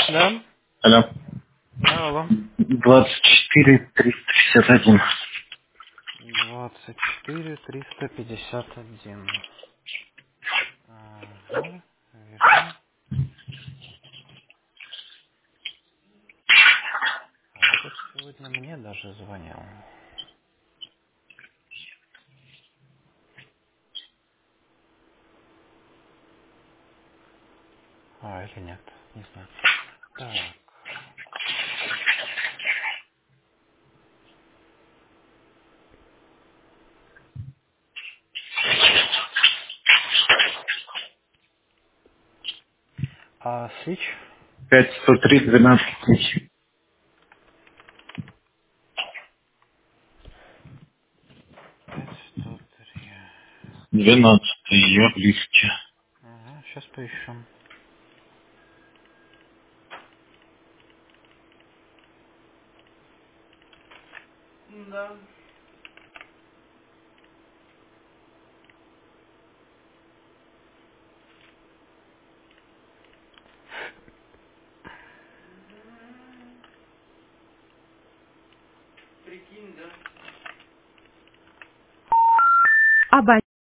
Да? Алло. Алло. 24 361. 24351. Ага, вижу. А этот сегодня мне даже звонил. А, или нет, не знаю. Так. А Switch? 5103 12 тысяч. 503. 12 я в лифте. Ага, сейчас поищем. Да. Прикинь, да?